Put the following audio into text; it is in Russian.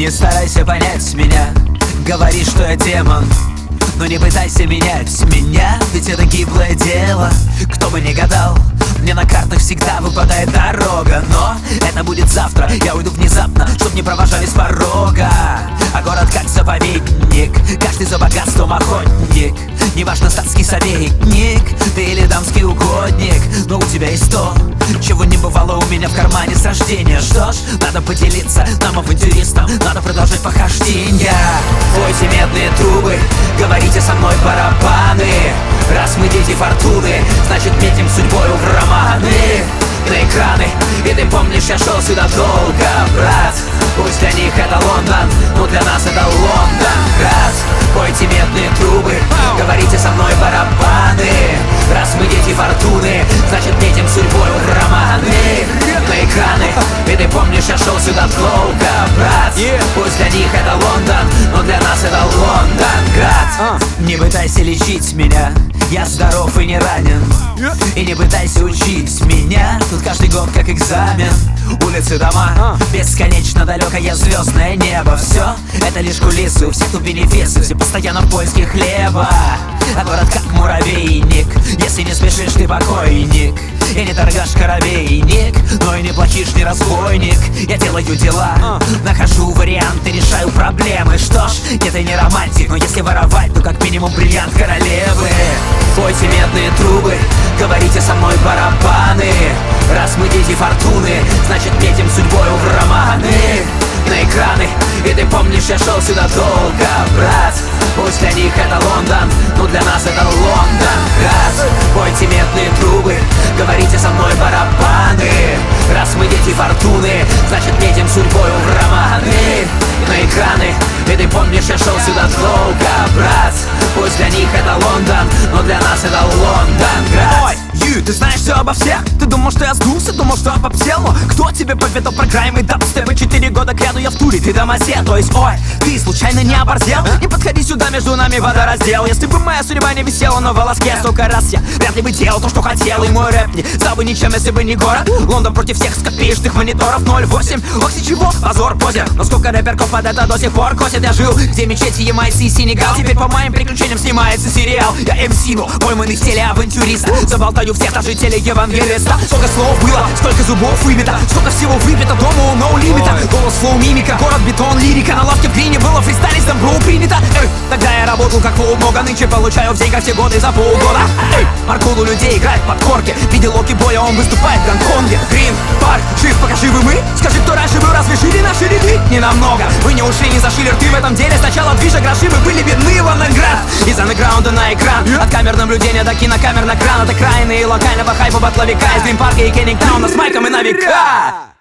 Не старайся понять меня, говори, что я демон, но не пытайся менять меня, ведь это гиблое дело. Кто бы ни гадал, мне на картах всегда выпадает дорога. Но это будет завтра, я уйду внезапно, чтоб не провожали с порога. А город как заповедник, каждый за богатством охотник. Неважно, статский советник ты или дамский угодник, но у тебя есть то, чего не бывало у меня в кармане с рождения. Что ж, надо поделиться нам, авантюристам, надо продолжать похождения. Пойте медные трубы, говорите со мной барабаны. Раз мы дети фортуны, значит метим судьбою в романы. На экраны, и ты помнишь, я шел сюда долго, брат. Пусть для них это Лондон, но для нас это Лондонград. Пойте медные трубы, говорите со мной барабаны. Раз мы дети фортуны, значит метим судьбою в романы. На экраны, и ты помнишь, я шел сюда долго, брат. Пусть для них это Лондон, но для нас это Лондонград. Не пытайся лечить меня, я здоров и не ранен. И не пытайся учить меня, тут каждый год как экзамен. Улицы, дома, бесконечно далекое звездное небо. Все это лишь кулисы, у всех тут бенефисы, все постоянно в поиске хлеба. А город как муравейник, если не спешишь, ты покойник. И не торгаш коровейник, но и не плачишь, не разбойник. Я делаю дела, нахожу варианты, решаю проблемы. Что ж, нет, я не романтик, но если воровать, то как минимум бриллиант королевы. Пойте медные трубы, говорите со мной барабаны. Раз мы дети фортуны, значит метим судьбою в романы. На экраны, и ты помнишь, я шел сюда долго, брат. Пусть для них это Лондон, но для нас это Лондонград. Пойте медные трубы, говорите со мной барабаны. Раз мы дети фортуны, значит метим судьбою в романы. На экраны, и ты помнишь, я шел сюда долго, брат. Пусть для них это Лондон, но для нас это Лондонград. Ой, ты знаешь все обо всех? Ты думал, что я сдулся, думал, что обобсел? Но кто тебе поведал про крайм и дабстепы? 4 года кряду я в туре, ты домосед. То есть, ой, ты случайно не оборзел? Не подходи сюда, между нами водораздел. Если бы моя судьба не висела на волоске, столько раз я вряд ли бы делал то, что хотел. И мой рэп не стал бы ничем, если бы не город Лондон против всех скопеечных мониторов 0,8. Ох, ты чего? Позор, позер. Но сколько рэперков под это до сих пор косят? Я жил, где мечети, Ямайцы и Сенегал. Теперь по моим приключениям снимается сериал. Я МС, но пойманный в стиле авантюриста. Заболтаю всех, даже телеевангелиста. Сколько слов было, сколько зубов выбито, сколько всего выпито, дома у ноу лимита. Голос, флоу, мимика, город, бетон, лирика. На лавке в глине было фристайлистом, бро, принято. Эй, тогда я работал как флоу много, нынче получаю в деньгах все годы за полгода. Эй, Маркулу людей играет под корки, видел Локи Боя, он выступает в Гонконге. Грин, парк, жив, пока живы мы. Скажи, кто раньше был, разве шире наши ряды? Не намного, вы не ушли, не зашили рты в этом деле. Сначала движа гроши, мы были бедны, Лондонград. Из андеграунда на экран, от камер наблюдения до кинокамер на кран. От окраины и локального хайпа батловика, из Дрим-парка и Кеннингтауна с майком и на века.